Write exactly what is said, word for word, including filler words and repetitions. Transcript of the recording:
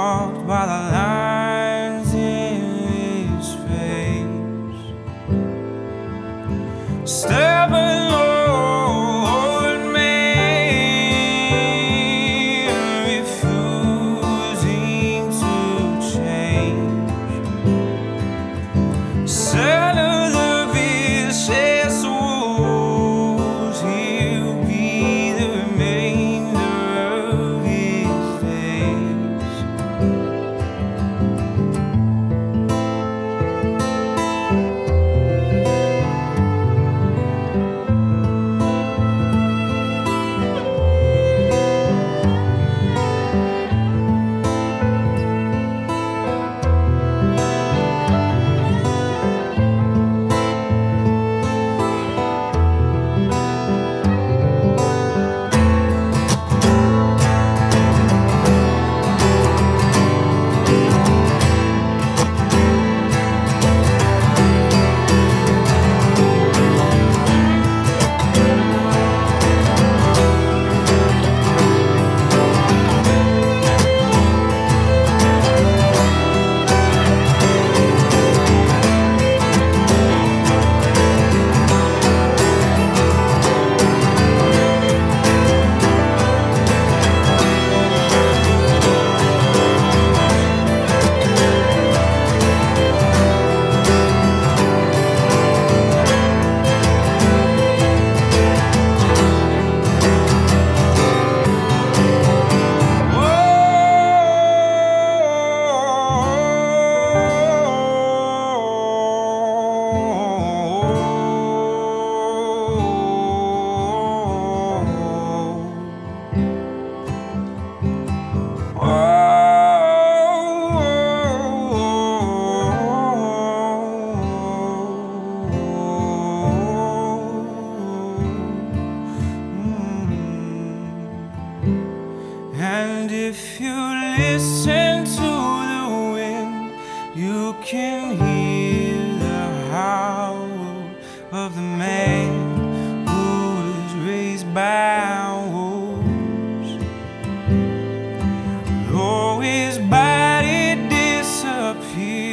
marked by the lines in his face. Stubborn old man, refusing to change. Son of the vicious wolves, he'll be the remainder of his days. And if you listen to the wind, you can hear the howl of the man who was raised by wolves. Though his body disappears,